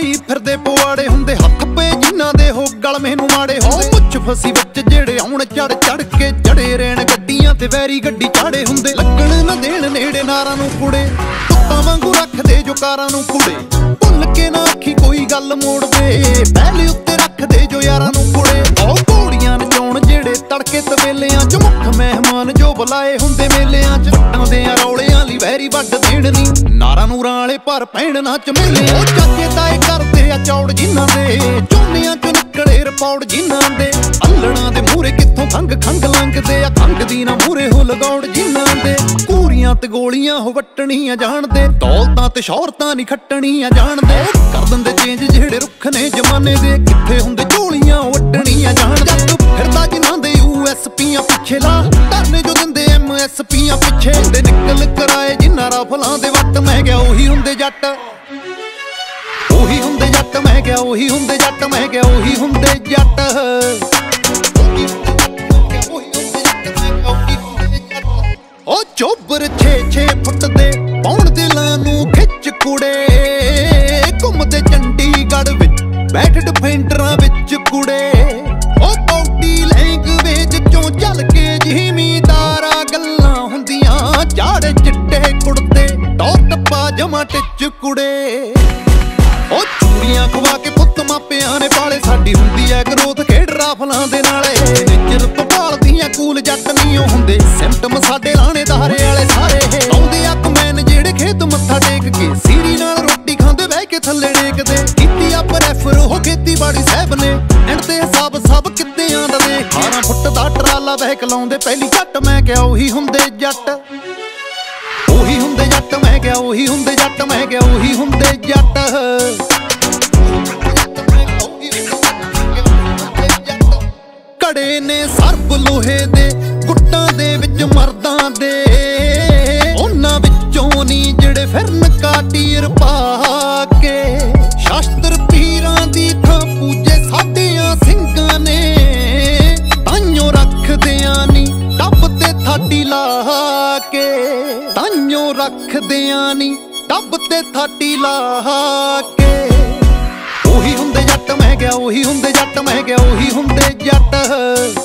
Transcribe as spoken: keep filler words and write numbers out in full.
ਪਾਈ ਫਿਰਦੇ ਪਵਾੜੇ ਹੁੰਦੇ, ਹੱਥ ਪੇ ਜਿਨ੍ਹਾਂ ਦੇ ਹੋ ਗਲ ਮੈਨੂੰ ਮਾੜੇ ਹੁੰਦੇ। ਮੁੱਛ ਫਸੀ ਵਿੱਚ ਜਿਹੜੇ ਆਉਣ ਚੜ ਚੜ ਕੇ ਜੜੇ ਰਹਿਣ ਗੱਡੀਆਂ ਤੇ ਵੈਰੀ ਗੱਡੀ ਚਾੜੇ ਹੁੰਦੇ। ਲੱਗਣ ਨਾ ਦੇਣ ਨੇੜੇ ਨਾਰਾਂ ਨੂੰ ਕੁੜੇ, ਕੁੱਤਾਂ ਵਾਂਗੂ ਰੱਖਦੇ ਜੋ ਕਾਰਾਂ ਨੂੰ ਕੁੜੇ। ਭੁੱਲ ਕੇ ਨਾ ਆਖੀ ਕੋਈ ਗੱਲ ਮੋੜਦੇ, ਪਹਿਲੇ ਉੱਤੇ ਰੱਖਦੇ ਜੋ ਯਾਰਾਂ ਨੂੰ ਕੁੜੇ। ਉਹ ਘੋੜੀਆਂ ਨਚਾਉਣ ਜਿਹੜੇ ਤੜਕੇ ਤਵੇਲਿਆਂ ਚ, ਮੁੱਖ ਮਹਿਮਾਨ ਜੋ ਬੁਲਾਏ ਹੁੰਦੇ ਮੇਲਿਆਂ ਚ। ਵੱਟਾਂ ਦੇ ਰੌਲਿਆਂ ਲਈ ਵੈਰੀ ਵੱਢ ਦੇਣ ਨੀ, ਨਾਰਾਂ ਨੂਰਾਂ ਵਾਲੇ ਪਰ ਪੈਣ ਨਾ ਚਮੇਲੇ। ਉਹ ਚਾਚੇ ਤਾਏ ਕਰਦੇ ਆ ਚੌੜ ਜਿਨ੍ਹਾਂ ਦੇ, ਝੋਨਿਆਂ ਚੋਂ ਨਿਕਲੇ ਰਪੌੜ ਜਿਨ੍ਹਾਂ ਦੇ। ਅੱਲੜਾਂ ਦੇ ਮੂਹਰੇ ਕਿੱਥੋਂ ਖੰਗ ਖੰਗ ਲੰਘਦੇ ਆ, ਖੰਗ ਦੀ ਨਾ ਮੂਹਰੇ ਹੋ ਲਗਾਉਣ ਜਿਨ੍ਹਾਂ ਦੇ। ਘੂਰੀਆਂ ਤੇ ਗੋਲੀਆਂ ਹੋ ਵੱਟਣੀਆਂ ਜਾਣਦੇ, ਦੌਲਤਾਂ ਤੇ ਸ਼ੌਹਰਤਾਂ ਨਹੀਂ ਖੱਟਣੀਆਂ ਜਾਣਦੇ। ਕਰ ਦਿੰਦੇ ਚੇਂਜ ਜਿਹੜੇ ਰੁੱਖ ਨੇ ਜਮਾਨੇ ਦੇ, ਕਿੱਥੇ ਹੁੰਦੇ ਝੋਲੀਆਂ ਵੱਟਣੀਆਂ ਜਾਣਦੇ। ਜੱਟ ਫਿਰਦਾ ਜਿਨ੍ਹਾਂ ਦੇ ਯੂ ਐਸ ਪੀਆਂ ਪਿੱਛੇ ਲਾ, ਧਰਨੇ ਜੋ ਦਿੰਦੇ ਐਮ ਐਸ ਪੀਆਂ ਪਿੱਛੇ। ਹੁੰਦੇ ਨਿਕਲ ਕਰਾਏ ਜਿਨ੍ਹਾਂ ਰਾਫਲਾਂ ਦੇ ਵੱਟ, ਮੈਂ ਗਿਆ ਉਹੀ ਹੁੰਦੇ ਜੱਟ, ਉਹੀ ਹੁੰਦੇ ਜੱਟ। ਮੈਂ ਗਿਆ ਉਹੀ ਹੁੰਦੇ ਜੱਟ, ਮੈਂ ਗਿਆ ਉਹੀ ਹੁੰਦੇ ਜੱਟ। ਉਹ ਚੋਬਰ ਛੇ ਛੇ ਫੁੱਟ ਦੇ ਪੌਣ ਦਿਲਾਂ ਨੂੰ ਖਿੱਚ ਕੁੜੇ, ਘੁੰਮਦੇ ਚੰਡੀਗੜ੍ਹ ਵਿੱਚ ਬੈਠ ਡਿਫੈਂਡਰਾਂ ਵਿੱਚ ਕੁੜੇ। ਉਹ ਪੌਡੀ ਲੈਂਗਵੇਜ ਚੋਂ ਚੱਲ ਕੇ ਜ਼ਿਮੀਂਦਾਰਾਂ ਗੱਲਾਂ ਹੁੰਦੀਆਂ, ਝਾੜੇ ਚਿੱਟੇ ਕੁੜਤੇ ਟੌਰ ਟੱਪਾ ਜਮਾ ਟਿੱਚ ਕੁੜੇ। ਉਹ ਚੂੜੀਆਂ ਖਵਾ ਕੇ ਪੁੱਤ ਮਾਪਿਆਂ ਨੇ ਪਾਲੇ, ਸਾਡੀ ਹੁੰਦੀ ਐ ਗਰੋਥ ਖੇਡ ਰਾਫਲਾਂ ਦੇ ਨਾਲੇ। ਨਿੱਜਰ ਤੋਂ ਭਾਲਦੀਆਂ ਕੂਲ ਜੱਟ ਨਹੀਂ ਉਹ ਹੁੰਦੇ, ਸਿਮਟਮ ਸਾਡੇ ਲਾਣੇਦਾਰੇ ਵਾਲੇ ਸਾਰੇ। ਆਉਂਦੇ ਆ ਕਮੈਨ ਜਿਹੜੇ ਖੇਤ ਮੱਥਾ ਟੇਕ ਕੇ, ਸੀਰੀ ਨਾਲ ਰੋਟੀ ਖਾਂਦੇ ਬਹਿ ਕੇ ਥੱਲੇ ਡੇਕਦੇ। ਕੀਤੀ ਆ ਪ੍ਰੈਫਰ ਉਹ ਖੇਤੀਬਾੜੀ ਸਾਹਿਬ ਨੇ, ਐਂਡ ਤੇ ਹਿਸਾਬ ਸਭ ਕਿੱਤਿਆਂ ਦਾ ਦੇ। ਅਠਾਰਾਂ ਫੁੱਟ ਦਾ ਟਰਾਲਾ ਬਹਿਕ ਲਾਉਂਦੇ ਪਹਿਲੀ ਘੱਟ, ਮੈਂ ਕਿਹਾ ਉਹੀ ਹੁੰਦੇ ਜੱਟ, ਉਹੀ ਹੁੰਦੇ ਜੱਟ। ਮੈਂ ਕਿਹਾ ਉਹੀ ਹੁੰਦੇ ਜੱਟ, ਮੈਂ ਕਿਹਾ ਉਹੀ ਹੁੰਦੇ ਜੱਟ। ਕੜੇ ਨੇ ਸਰਬ ਲੋਹੇ ਦੇ ਗੁੱਟਾਂ ਦੇ ਵਿੱਚ ਮਰਦਾਂ ਦੇ, ਉਹਨਾਂ ਵਿੱਚੋਂ ਨੀ ਜਿਹੜੇ ਫਿਰਨ ਕਾਟੀਰ ਪਾ ਕੇ। ਸ਼ਾਸਤਰ ਪੀਰਾਂ ਦੀ ਥਾਂ ਪੂਜੇ ਸਾਡਿਆਂ ਸਿੰਘਾਂ ਨੇ, ਤਾਂਿਓ ਰੱਖਦਿਆਂ ਨੀ ਟੱਬ ਤੇ ਥਾਡੀ ਲਾ ਕੇ। ਤਾਂਿਓ ਰੱਖਦਿਆਂ ਨੀ ਟੱਬ ਤੇ ਥਾਡੀ ਲਾ ਕੇ। ਉਹੀ ਹੁੰਦੇ ਜੱਟ, ਮੈਂ ਕਿਹਾ ਉਹੀ ਹੁੰਦੇ ਜੱਟ, ਮੈਂ ਕਿਹਾ ਉਹੀ ਹੁੰਦੇ ਜੱਟ।